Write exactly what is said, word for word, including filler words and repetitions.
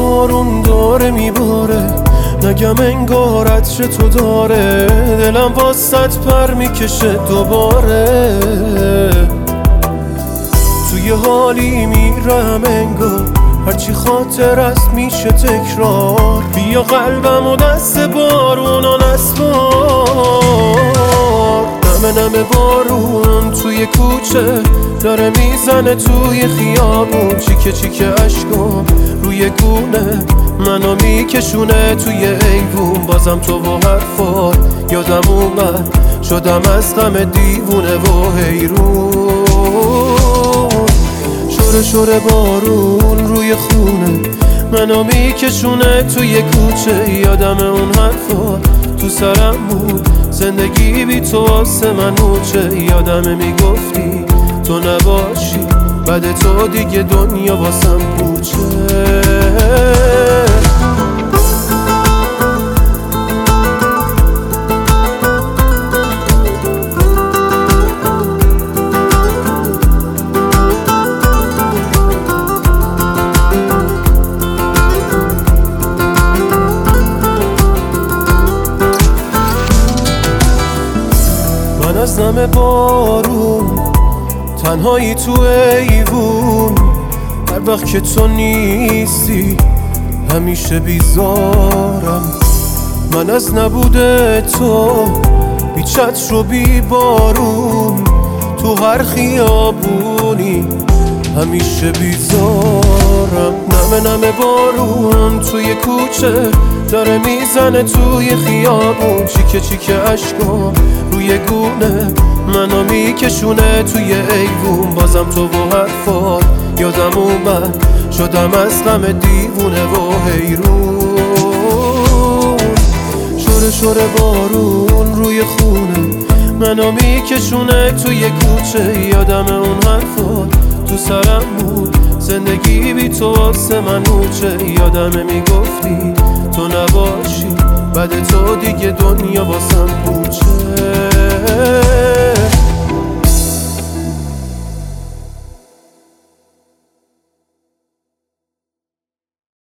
بارون داره میباره، نگم انگار عطر تو داره، دلم واسط پر میکشه دوباره. توی حالی میرم انگار هرچی خاطر است میشه تکرار، بیا قلبم و دست بارونا نسپار. نمه نمه بارون توی کوچه داره میزنه توی خیابون، چیکه چیکه اشکام روی گونه منو میکشونه توی ایوون. بازم تو و حرفات یادم اومد، شدم از غم دیوونه و حیرون. شوره شوره بارون روی خونه منو میکشونه توی کوچه، یادم اون حرفات تو سرم بود، زندگی بی تو واسه من موچه. یادم میگفتی تو نباشی بعد تو دیگه دنیا واسم پوچه. من از نم بارون تنهایی تو ایوون، هر وقت که تو نیستی همیشه بیزارم. من از نبود تو بی چتر و بی بارون، تو هر خیابونی همیشه بیزارم. نمه نمه بارون توی کوچه داره میزنه توی خیابون، چیکه چیکه اشکام روی گونه منو میکشونه توی ایوون. بازم تو و حرفات یادم اومد، شدم از غم دیوونه و حیرون. شوره شوره بارون روی خونه منو میکشونه توی کوچه، یادم اون حرفات تو سرم بود، زندگی بی تو واسه من موچه. یادم میگفتی تو نباشی بعد تو دیگه دنیا واسم بود.